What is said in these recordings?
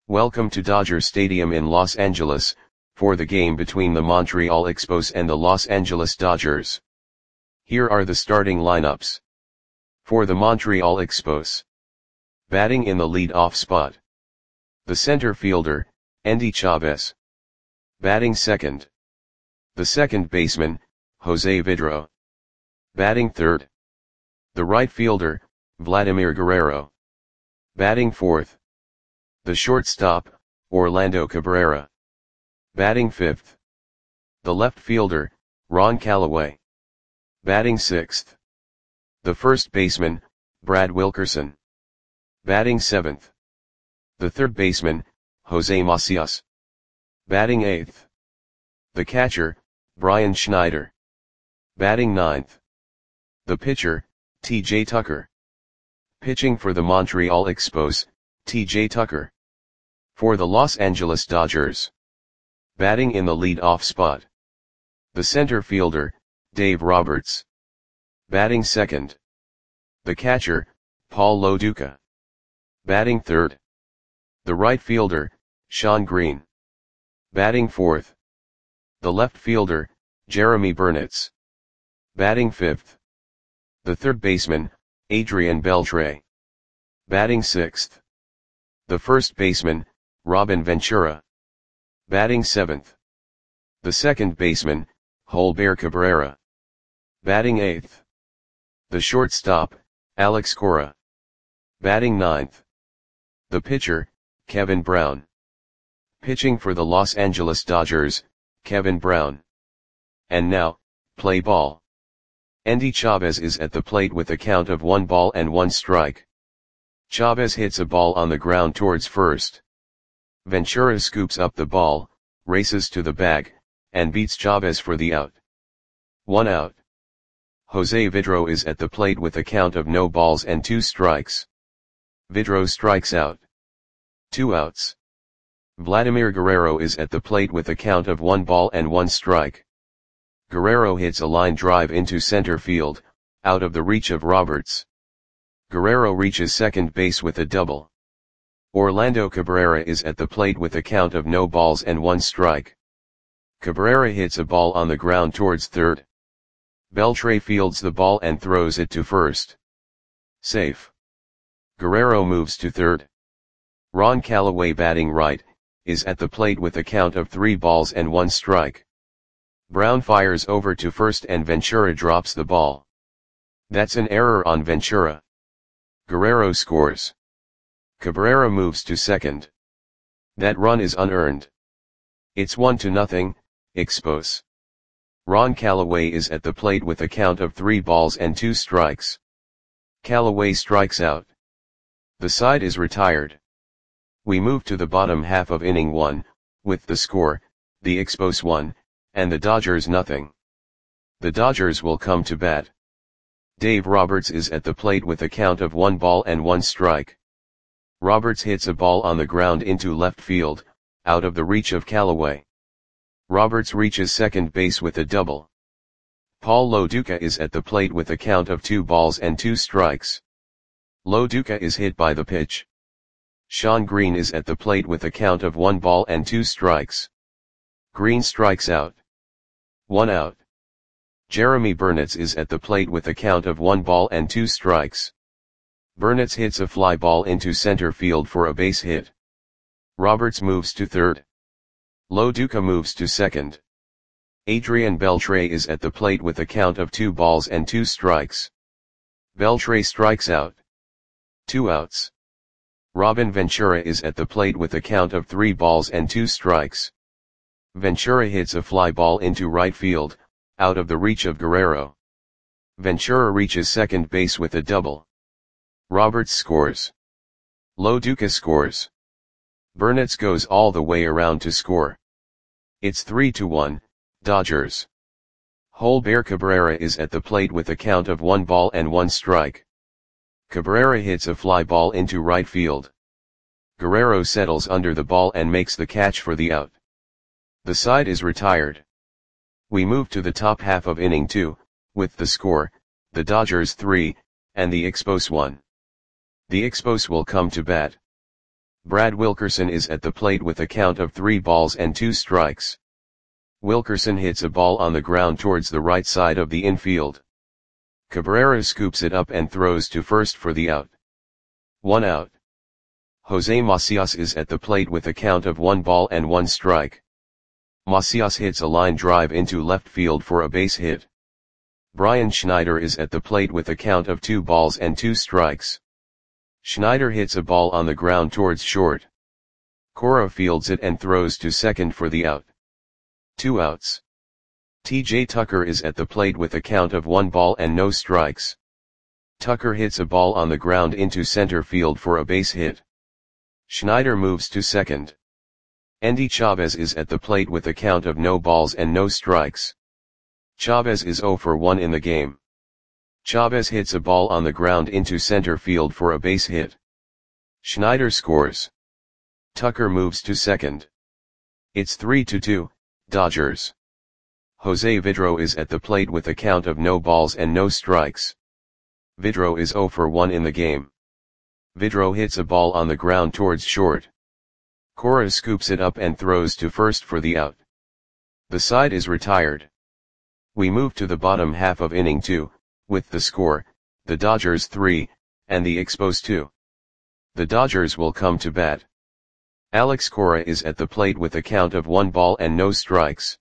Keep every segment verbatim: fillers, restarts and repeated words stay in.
Welcome to Dodger Stadium in Los Angeles, for the game between the Montreal Expos and the Los Angeles Dodgers. Here are the starting lineups. For the Montreal Expos. Batting in the lead-off spot. The center fielder, Endy Chavez. Batting second. The second baseman, Jose Vidro. Batting third. The right fielder, Vladimir Guerrero. Batting fourth. The shortstop, Orlando Cabrera. Batting fifth. The left fielder, Ron Callaway. Batting sixth. The first baseman, Brad Wilkerson. Batting seventh. The third baseman, Jose Macias. Batting eighth. The catcher, Brian Schneider. Batting ninth. The pitcher, T J Tucker. Pitching for the Montreal Expos, T J Tucker. For the Los Angeles Dodgers. Batting in the lead-off spot. The center fielder, Dave Roberts. Batting second. The catcher, Paul Lo Duca. Batting third. The right fielder, Shawn Green. Batting fourth. The left fielder, Jeremy Burnitz. Batting fifth. The third baseman, Adrian Beltre. Batting sixth. The first baseman, Robin Ventura. Batting seventh. The second baseman, Holber Cabrera. Batting eighth. The shortstop, Alex Cora. Batting ninth. The pitcher, Kevin Brown. Pitching for the Los Angeles Dodgers, Kevin Brown. And now, play ball. Endy Chavez is at the plate with a count of one ball and one strike. Chavez hits a ball on the ground towards first. Ventura scoops up the ball, races to the bag, and beats Chavez for the out. One out. Jose Vidro is at the plate with a count of no balls and two strikes. Vidro strikes out. Two outs. Vladimir Guerrero is at the plate with a count of one ball and one strike. Guerrero hits a line drive into center field, out of the reach of Roberts. Guerrero reaches second base with a double. Orlando Cabrera is at the plate with a count of no balls and one strike. Cabrera hits a ball on the ground towards third. Beltre fields the ball and throws it to first. Safe. Guerrero moves to third. Ron Callaway, batting right, is at the plate with a count of three balls and one strike. Brown fires over to first and Ventura drops the ball. That's an error on Ventura. Guerrero scores. Cabrera moves to second. That run is unearned. It's one to nothing, Expos. Ron Callaway is at the plate with a count of three balls and two strikes. Callaway strikes out. The side is retired. We move to the bottom half of inning one, with the score, the Expos one, and the Dodgers nothing. The Dodgers will come to bat. Dave Roberts is at the plate with a count of one ball and one strike. Roberts hits a ball on the ground into left field, out of the reach of Callaway. Roberts reaches second base with a double. Paul Lo Duca is at the plate with a count of two balls and two strikes. Lo Duca is hit by the pitch. Shawn Green is at the plate with a count of one ball and two strikes. Green strikes out. One out. Jeremy Burnitz is at the plate with a count of one ball and two strikes. Burnitz hits a fly ball into center field for a base hit. Roberts moves to third. Lo Duca moves to second. Adrian Beltre is at the plate with a count of two balls and two strikes. Beltre strikes out. Two outs. Robin Ventura is at the plate with a count of three balls and two strikes. Ventura hits a fly ball into right field, out of the reach of Guerrero. Ventura reaches second base with a double. Roberts scores. Lo Duca scores. Burnitz goes all the way around to score. It's three to one, Dodgers. Holber Cabrera is at the plate with a count of one ball and one strike. Cabrera hits a fly ball into right field. Guerrero settles under the ball and makes the catch for the out. The side is retired. We move to the top half of inning two, with the score, the Dodgers three, and the Expos one. The Expos will come to bat. Brad Wilkerson is at the plate with a count of three balls and two strikes. Wilkerson hits a ball on the ground towards the right side of the infield. Cabrera scoops it up and throws to first for the out. One out. Jose Macias is at the plate with a count of one ball and one strike. Macias hits a line drive into left field for a base hit. Brian Schneider is at the plate with a count of two balls and two strikes. Schneider hits a ball on the ground towards short. Cora fields it and throws to second for the out. Two outs. T J Tucker is at the plate with a count of one ball and no strikes. Tucker hits a ball on the ground into center field for a base hit. Schneider moves to second. Endy Chavez is at the plate with a count of no balls and no strikes. Chavez is zero for one in the game. Chavez hits a ball on the ground into center field for a base hit. Schneider scores. Tucker moves to second. It's three to two, Dodgers. Jose Vidro is at the plate with a count of no balls and no strikes. Vidro is zero for one in the game. Vidro hits a ball on the ground towards short. Cora scoops it up and throws to first for the out. The side is retired. We move to the bottom half of inning two, with the score, the Dodgers three, and the Expos two. The Dodgers will come to bat. Alex Cora is at the plate with a count of one ball and no strikes.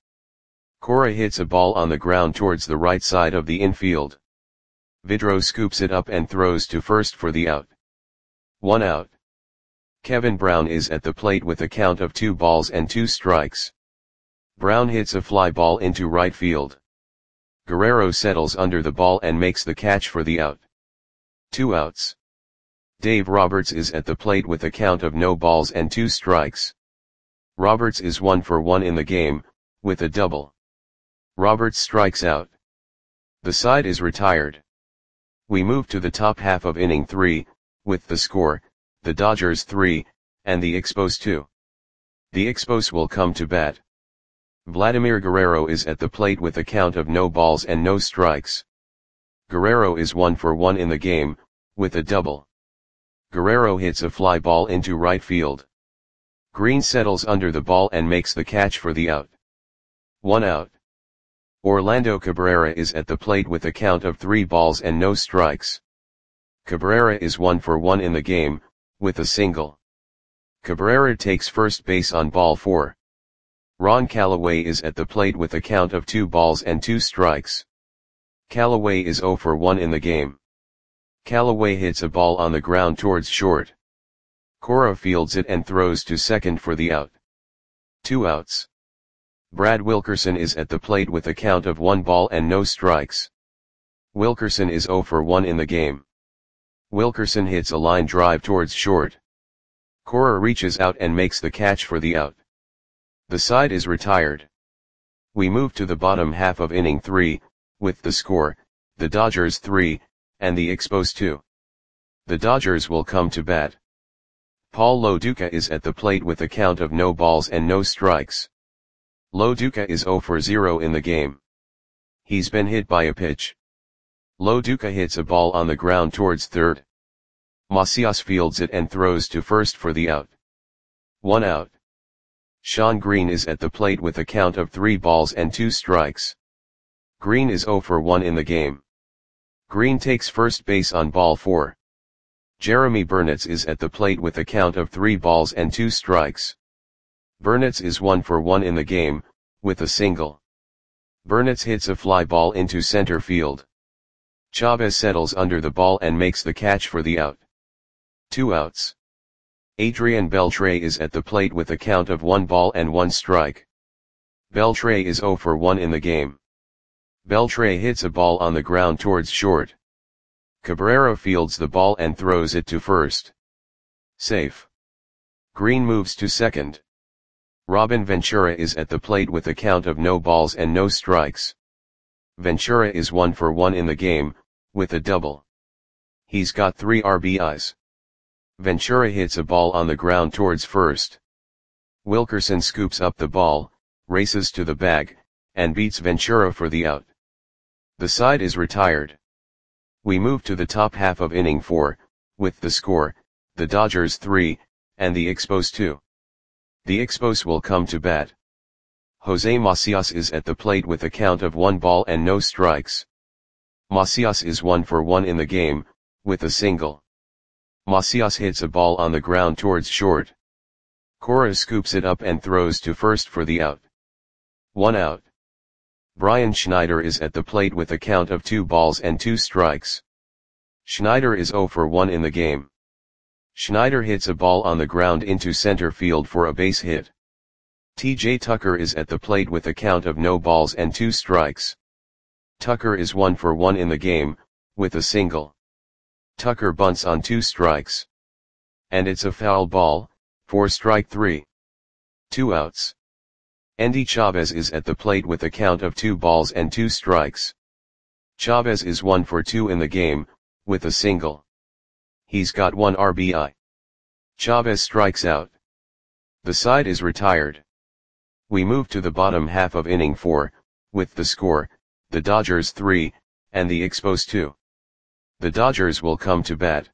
Cora hits a ball on the ground towards the right side of the infield. Vidro scoops it up and throws to first for the out. One out. Kevin Brown is at the plate with a count of two balls and two strikes. Brown hits a fly ball into right field. Guerrero settles under the ball and makes the catch for the out. Two outs. Dave Roberts is at the plate with a count of no balls and two strikes. Roberts is one for one in the game, with a double. Roberts strikes out. The side is retired. We move to the top half of inning three, with the score, the Dodgers three, and the Expos two. The Expos will come to bat. Vladimir Guerrero is at the plate with a count of no balls and no strikes. Guerrero is one for one in the game, with a double. Guerrero hits a fly ball into right field. Green settles under the ball and makes the catch for the out. One out. Orlando Cabrera is at the plate with a count of three balls and no strikes. Cabrera is one for one in the game, with a single. Cabrera takes first base on ball four. Ron Callaway is at the plate with a count of two balls and two strikes. Callaway is zero for one in the game. Callaway hits a ball on the ground towards short. Cora fields it and throws to second for the out. Two outs. Brad Wilkerson is at the plate with a count of one ball and no strikes. Wilkerson is zero for one in the game. Wilkerson hits a line drive towards short. Cora reaches out and makes the catch for the out. The side is retired. We move to the bottom half of inning three, with the score, the Dodgers three, and the Expos two. The Dodgers will come to bat. Paul Lo Duca is at the plate with a count of no balls and no strikes. Lo Duca is zero for zero in the game. He's been hit by a pitch. Lo Duca hits a ball on the ground towards third. Macias fields it and throws to first for the out. One out. Sean Green is at the plate with a count of three balls and two strikes. Green is zero for one in the game. Green takes first base on ball four. Jeremy Burnitz is at the plate with a count of three balls and two strikes. Burnitz is one for one in the game, with a single. Burnitz hits a fly ball into center field. Chavez settles under the ball and makes the catch for the out. Two outs. Adrian Beltre is at the plate with a count of one ball and one strike. Beltre is zero for one in the game. Beltre hits a ball on the ground towards short. Cabrera fields the ball and throws it to first. Safe. Green moves to second. Robin Ventura is at the plate with a count of no balls and no strikes. Ventura is one for one in the game, with a double. He's got three R B Is. Ventura hits a ball on the ground towards first. Wilkerson scoops up the ball, races to the bag, and beats Ventura for the out. The side is retired. We move to the top half of inning four, with the score, the Dodgers three, and the Expos two. The Expos will come to bat. Jose Macias is at the plate with a count of one ball and no strikes. Macias is one for one in the game, with a single. Macias hits a ball on the ground towards short. Cora scoops it up and throws to first for the out. One out. Brian Schneider is at the plate with a count of two balls and two strikes. Schneider is zero for one in the game. Schneider hits a ball on the ground into center field for a base hit. T J Tucker is at the plate with a count of no balls and two strikes. Tucker is one for one in the game, with a single. Tucker bunts on two strikes. And it's a foul ball, for strike three. Two outs. Endy Chavez is at the plate with a count of two balls and two strikes. Chavez is one for two in the game, with a single. He's got one R B I. Chavez strikes out. The side is retired. We move to the bottom half of inning four, with the score, the Dodgers three, and the Expos two. The Dodgers will come to bat.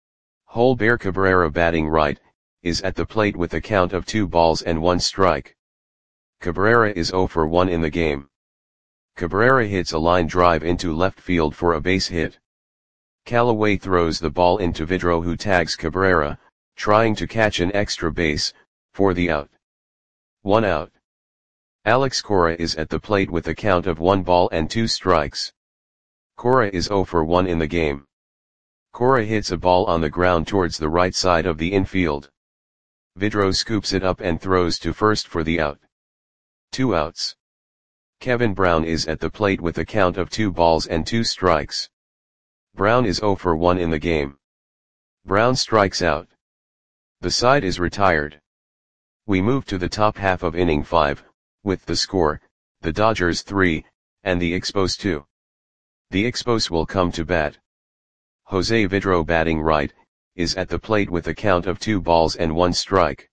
Holber Cabrera, batting right, is at the plate with a count of two balls and one strike. Cabrera is zero for one in the game. Cabrera hits a line drive into left field for a base hit. Callaway throws the ball into Vidro, who tags Cabrera, trying to catch an extra base, for the out. One out. Alex Cora is at the plate with a count of one ball and two strikes. Cora is zero for one in the game. Cora hits a ball on the ground towards the right side of the infield. Vidro scoops it up and throws to first for the out. Two outs. Kevin Brown is at the plate with a count of two balls and two strikes. Brown is zero for one in the game. Brown strikes out. The side is retired. We move to the top half of inning five, with the score, the Dodgers three, and the Expos two. The Expos will come to bat. Jose Vidro, batting right, is at the plate with a count of two balls and one strike.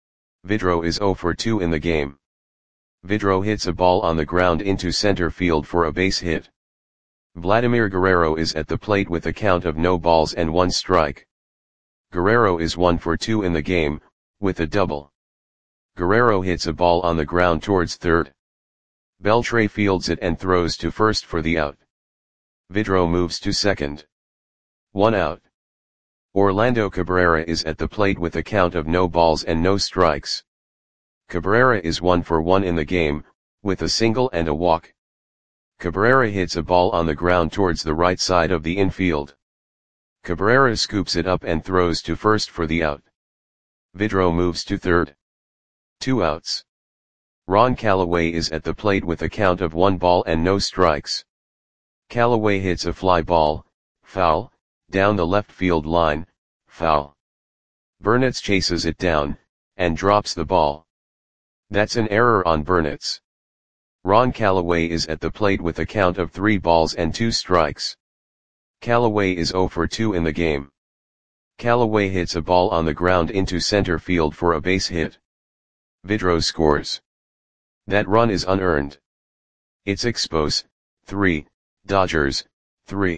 Vidro is zero for two in the game. Vidro hits a ball on the ground into center field for a base hit. Vladimir Guerrero is at the plate with a count of no balls and one strike. Guerrero is one for two in the game, with a double. Guerrero hits a ball on the ground towards third. Beltre fields it and throws to first for the out. Vidro moves to second. One out. Orlando Cabrera is at the plate with a count of no balls and no strikes. Cabrera is one for one in the game, with a single and a walk. Cabrera hits a ball on the ground towards the right side of the infield. Cabrera scoops it up and throws to first for the out. Vidro moves to third. Two outs. Ron Callaway is at the plate with a count of one ball and no strikes. Callaway hits a fly ball, foul, down the left field line, foul. Burnitz chases it down, and drops the ball. That's an error on Burnitz. Ron Callaway is at the plate with a count of three balls and two strikes. Callaway is zero for two in the game. Callaway hits a ball on the ground into center field for a base hit. Vidro scores. That run is unearned. It's Expos, three, Dodgers, three.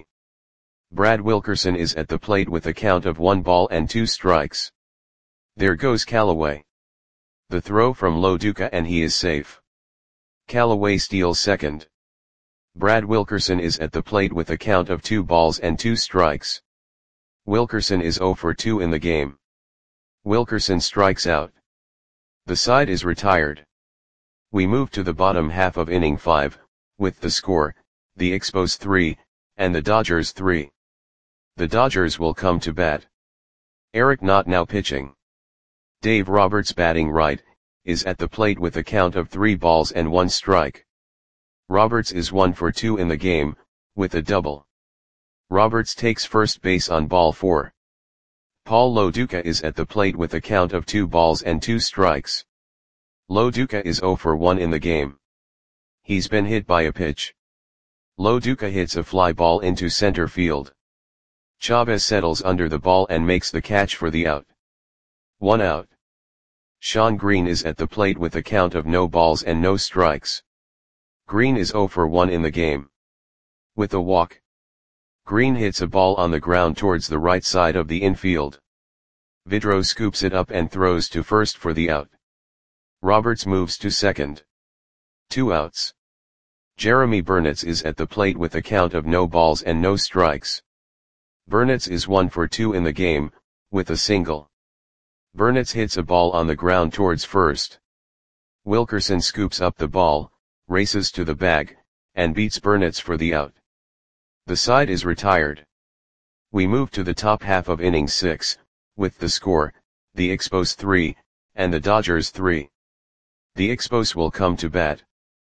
Brad Wilkerson is at the plate with a count of one ball and two strikes. There goes Callaway. The throw from Lo Duca and he is safe. Callaway steals second. Brad Wilkerson is at the plate with a count of two balls and two strikes. Wilkerson is zero for two in the game. Wilkerson strikes out. The side is retired. We move to the bottom half of inning five, with the score, the Expos three, and the Dodgers three. The Dodgers will come to bat. Eric Knott now pitching. Dave Roberts, batting right, is at the plate with a count of three balls and one strike. Roberts is one for two in the game, with a double. Roberts takes first base on ball four. Paul Lo Duca is at the plate with a count of two balls and two strikes. Lo Duca is zero for one in the game. He's been hit by a pitch. Lo Duca hits a fly ball into center field. Chavez settles under the ball and makes the catch for the out. One out. Sean Green is at the plate with a count of no balls and no strikes. Green is zero for one in the game. With a walk. Green hits a ball on the ground towards the right side of the infield. Vidro scoops it up and throws to first for the out. Roberts moves to second. Two outs. Jeremy Burnitz is at the plate with a count of no balls and no strikes. Burnitz is one for two in the game, with a single. Burnitz hits a ball on the ground towards first. Wilkerson scoops up the ball, races to the bag, and beats Burnitz for the out. The side is retired. We move to the top half of inning six, with the score, the Expos three, and the Dodgers three. The Expos will come to bat.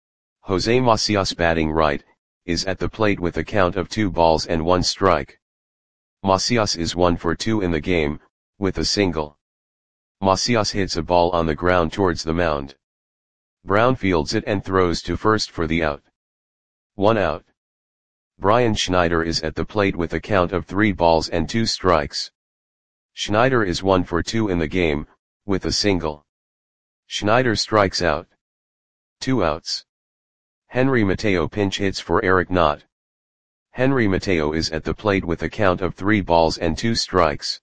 Jose Macias, batting right, is at the plate with a count of two balls and one strike. Macias is one for two in the game, with a single. Macias hits a ball on the ground towards the mound. Brown fields it and throws to first for the out. One out. Brian Schneider is at the plate with a count of three balls and two strikes. Schneider is one for two in the game, with a single. Schneider strikes out. Two outs. Henry Mateo pinch hits for Eric Knott. Henry Mateo is at the plate with a count of three balls and two strikes.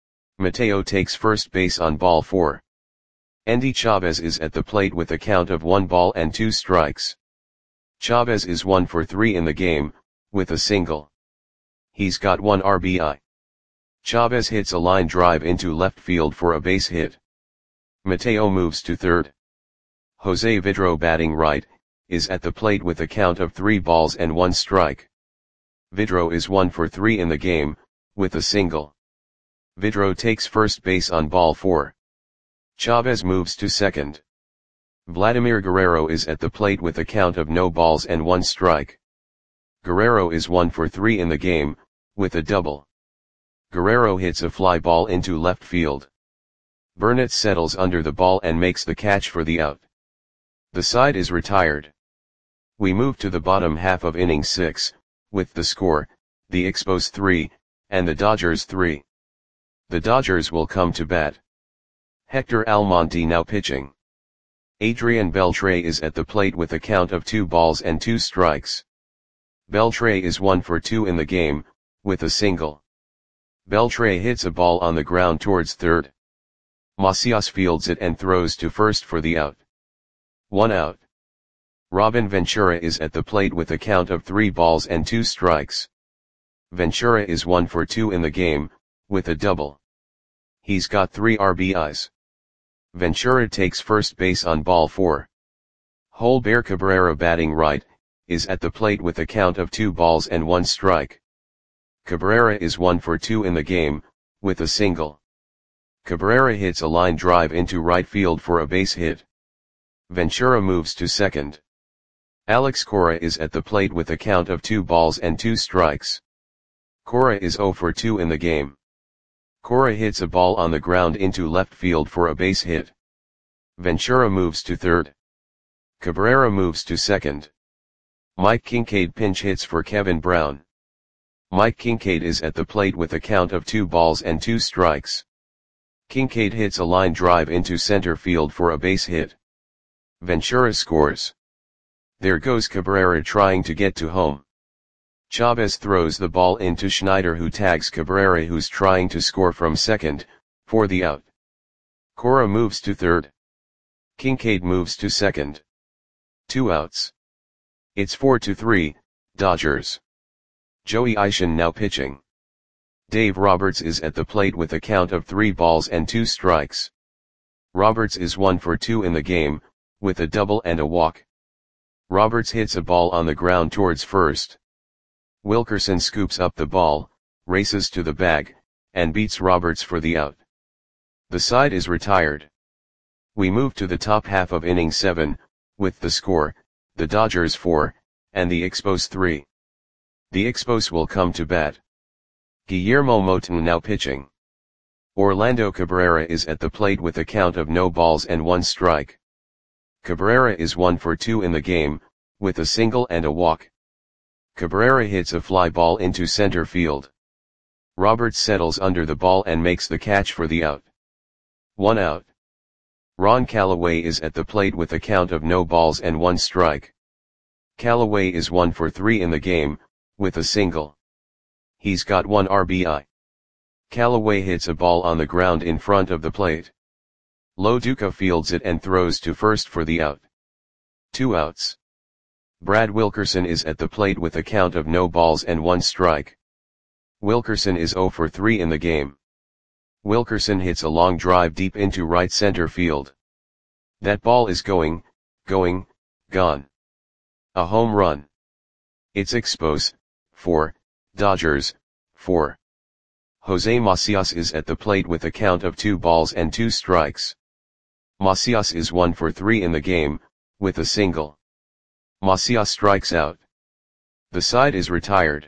Mateo takes first base on ball four. Endy Chavez is at the plate with a count of one ball and two strikes. Chavez is one for three in the game, with a single. He's got one R B I. Chavez hits a line drive into left field for a base hit. Mateo moves to third. Jose Vidro, batting right, is at the plate with a count of three balls and one strike. Vidro is one for three in the game, with a single. Vidro takes first base on ball four. Chavez moves to second. Vladimir Guerrero is at the plate with a count of no balls and one strike. Guerrero is one for three in the game, with a double. Guerrero hits a fly ball into left field. Burnitz settles under the ball and makes the catch for the out. The side is retired. We move to the bottom half of inning six, with the score, the Expos three, and the Dodgers three. The Dodgers will come to bat. Hector Almonte now pitching. Adrian Beltre is at the plate with a count of two balls and two strikes. Beltre is one for two in the game, with a single. Beltre hits a ball on the ground towards third. Macias fields it and throws to first for the out. One out. Robin Ventura is at the plate with a count of three balls and two strikes. Ventura is one for two in the game, with a double. He's got three R B Is. Ventura takes first base on ball four. Holber Cabrera, batting right, is at the plate with a count of two balls and one strike. Cabrera is one for two in the game, with a single. Cabrera hits a line drive into right field for a base hit. Ventura moves to second. Alex Cora is at the plate with a count of two balls and two strikes. Cora is zero for two in the game. Cora hits a ball on the ground into left field for a base hit. Ventura moves to third. Cabrera moves to second. Mike Kincaid pinch hits for Kevin Brown. Mike Kincaid is at the plate with a count of two balls and two strikes. Kincaid hits a line drive into center field for a base hit. Ventura scores. There goes Cabrera trying to get to home. Chavez throws the ball into Schneider, who tags Cabrera, who's trying to score from second, for the out. Cora moves to third. Kincaid moves to second. Two outs. It's four to three, Dodgers. Joey Ishin now pitching. Dave Roberts is at the plate with a count of three balls and two strikes. Roberts is one for two in the game, with a double and a walk. Roberts hits a ball on the ground towards first. Wilkerson scoops up the ball, races to the bag, and beats Roberts for the out. The side is retired. We move to the top half of inning seven, with the score, the Dodgers four, and the Expos three. The Expos will come to bat. Guillermo Moton now pitching. Orlando Cabrera is at the plate with a count of no balls and one strike. Cabrera is one for two in the game, with a single and a walk. Cabrera hits a fly ball into center field. Roberts settles under the ball and makes the catch for the out. One out. Ron Callaway is at the plate with a count of no balls and one strike. Callaway is one for three in the game, with a single. He's got one R B I. Callaway hits a ball on the ground in front of the plate. Lo Duca fields it and throws to first for the out. Two outs. Brad Wilkerson is at the plate with a count of no balls and one strike. Wilkerson is oh for three in the game. Wilkerson hits a long drive deep into right center field. That ball is going, going, gone. A home run. It's Expos, four, Dodgers, four. Jose Macias is at the plate with a count of two balls and two strikes. Macias is one for three in the game, with a single. Macias strikes out. The side is retired.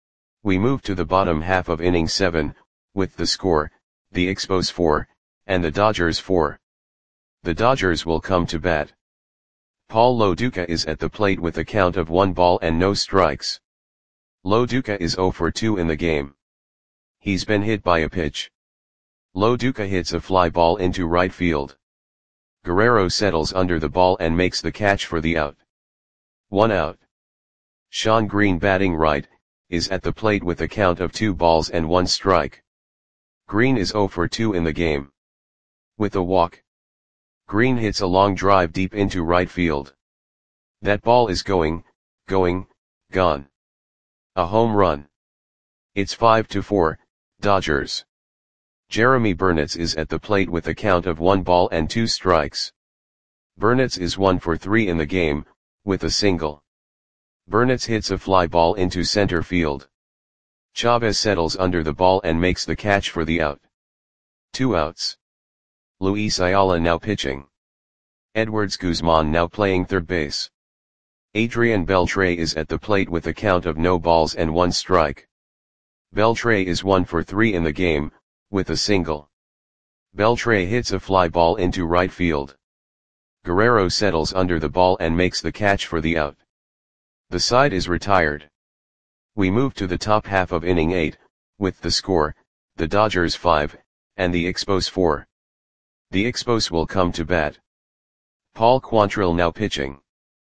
We move to the bottom half of inning seven, with the score, the Expos four, and the Dodgers four. The Dodgers will come to bat. Paul Lo Duca is at the plate with a count of one ball and no strikes. Lo Duca is oh for two in the game. He's been hit by a pitch. Lo Duca hits a fly ball into right field. Guerrero settles under the ball and makes the catch for the out. One out. Shawn Green, batting right, is at the plate with a count of two balls and one strike. Green is oh for two in the game. With a walk. Green hits a long drive deep into right field. That ball is going, going, gone. A home run. It's five to four, Dodgers. Jeremy Burnitz is at the plate with a count of one ball and two strikes. Burnitz is one for three in the game, with a single. Burnitz hits a fly ball into center field. Chavez settles under the ball and makes the catch for the out. Two outs. Luis Ayala now pitching. Edwards Guzman now playing third base. Adrian Beltre is at the plate with a count of no balls and one strike. Beltre is one for three in the game, with a single. Beltre hits a fly ball into right field. Guerrero settles under the ball and makes the catch for the out. The side is retired. We move to the top half of inning eight, with the score, the Dodgers five, and the Expos four. The Expos will come to bat. Paul Quantrill now pitching.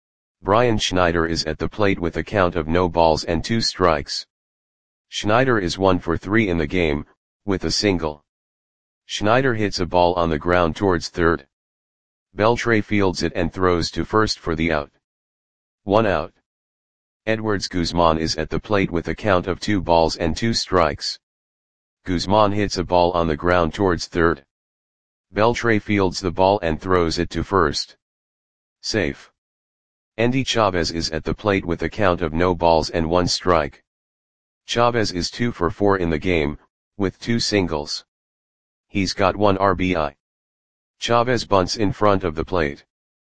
Brian Schneider is at the plate with a count of no balls and two strikes. Schneider is one for three in the game, with a single. Schneider hits a ball on the ground towards third. Beltre fields it and throws to first for the out. One out. Edwards Guzman is at the plate with a count of two balls and two strikes. Guzman hits a ball on the ground towards third. Beltre fields the ball and throws it to first. Safe. Endy Chavez is at the plate with a count of no balls and one strike. Chavez is two for four in the game, with two singles. He's got one R B I. Chavez bunts in front of the plate.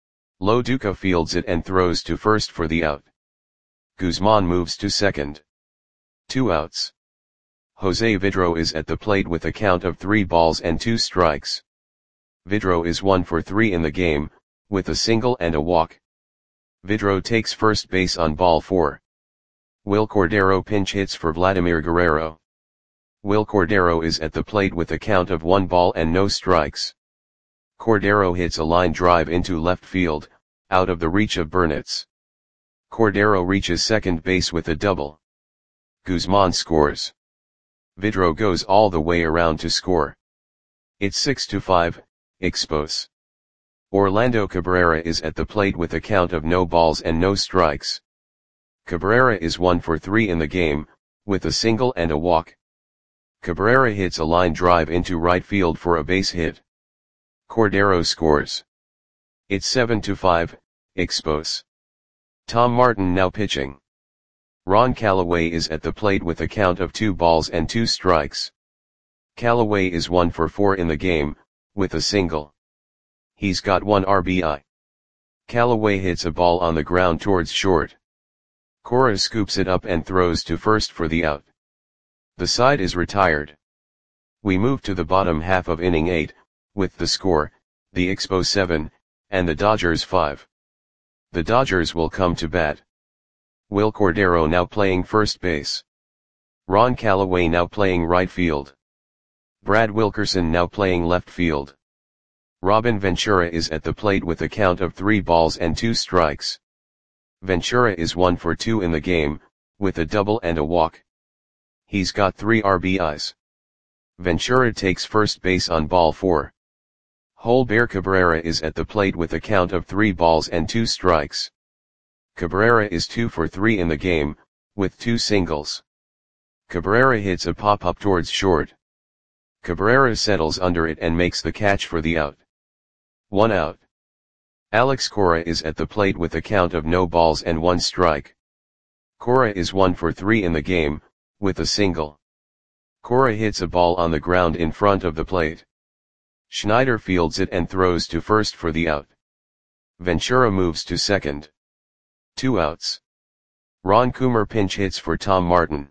Lo Duca fields it and throws to first for the out. Guzman moves to second. Two outs. Jose Vidro is at the plate with a count of three balls and two strikes. Vidro is one for three in the game, with a single and a walk. Vidro takes first base on ball four. Will Cordero pinch hits for Vladimir Guerrero. Will Cordero is at the plate with a count of one ball and no strikes. Cordero hits a line drive into left field, out of the reach of Burnitz. Cordero reaches second base with a double. Guzman scores. Vidro goes all the way around to score. It's six to five, Expos. Orlando Cabrera is at the plate with a count of no balls and no strikes. Cabrera is one for three in the game, with a single and a walk. Cabrera hits a line drive into right field for a base hit. Cordero scores. It's seven to five, Expos. Tom Martin now pitching. Ron Callaway is at the plate with a count of two balls and two strikes. Callaway is one for four in the game, with a single. He's got one R B I. Callaway hits a ball on the ground towards short. Cora scoops it up and throws to first for the out. The side is retired. We move to the bottom half of inning eight, with the score, the Expos seven, and the Dodgers five. The Dodgers will come to bat. Will Cordero now playing first base. Ron Callaway now playing right field. Brad Wilkerson now playing left field. Robin Ventura is at the plate with a count of three balls and two strikes. Ventura is one for two in the game, with a double and a walk. He's got three R B Is. Ventura takes first base on ball four. Holber Cabrera is at the plate with a count of three balls and two strikes. Cabrera is two for three in the game, with two singles. Cabrera hits a pop-up towards short. Cabrera settles under it and makes the catch for the out. One out. Alex Cora is at the plate with a count of no balls and one strike. Cora is one for three in the game, with a single. Cora hits a ball on the ground in front of the plate. Schneider fields it and throws to first for the out. Ventura moves to second. Two outs. Ron Coomer pinch hits for Tom Martin.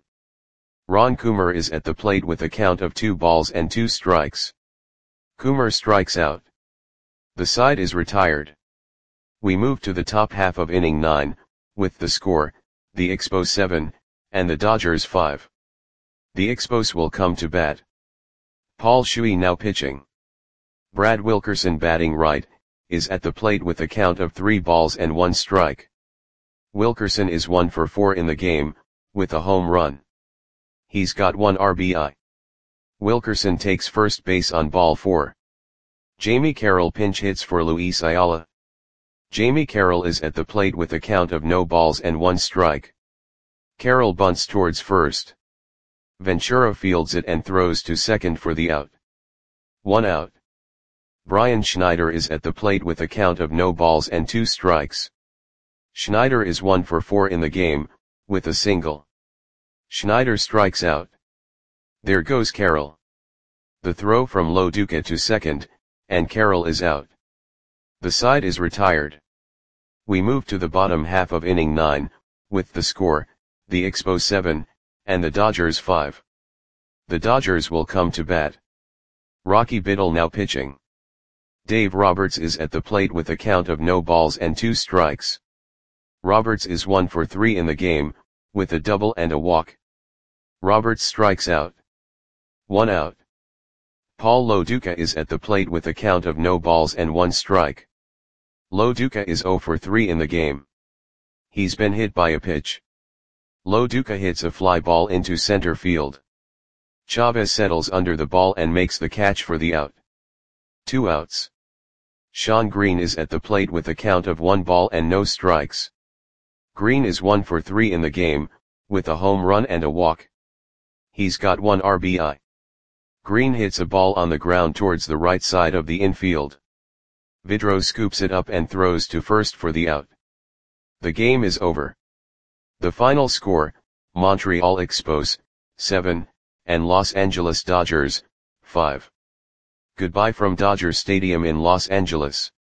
Ron Coomer is at the plate with a count of two balls and two strikes. Coomer strikes out. The side is retired. We move to the top half of inning nine, with the score, the Expos seven, and the Dodgers five. The Expos will come to bat. Paul Shuey now pitching. Brad Wilkerson batting right, is at the plate with a count of three balls and one strike. Wilkerson is one for four in the game, with a home run. He's got one R B I. Wilkerson takes first base on ball four. Jamie Carroll pinch hits for Luis Ayala. Jamie Carroll is at the plate with a count of no balls and one strike. Carroll bunts towards first. Ventura fields it and throws to second for the out. One out. Brian Schneider is at the plate with a count of no balls and two strikes. Schneider is one for four in the game, with a single. Schneider strikes out. There goes Carroll. The throw from Lo Duca to second, and Carroll is out. The side is retired. We move to the bottom half of inning nine, with the score, the Expos seven, and the Dodgers five. The Dodgers will come to bat. Rocky Biddle now pitching. Dave Roberts is at the plate with a count of no balls and two strikes. Roberts is one for three in the game, with a double and a walk. Roberts strikes out. One out. Paul Lo Duca is at the plate with a count of no balls and one strike. Lo Duca is zero for three in the game. He's been hit by a pitch. Lo Duca hits a fly ball into center field. Chavez settles under the ball and makes the catch for the out. Two outs. Sean Green is at the plate with a count of one ball and no strikes. Green is one for three in the game, with a home run and a walk. He's got one R B I. Green hits a ball on the ground towards the right side of the infield. Vidro scoops it up and throws to first for the out. The game is over. The final score, Montreal Expos, seven, and Los Angeles Dodgers, five. Goodbye from Dodger Stadium in Los Angeles.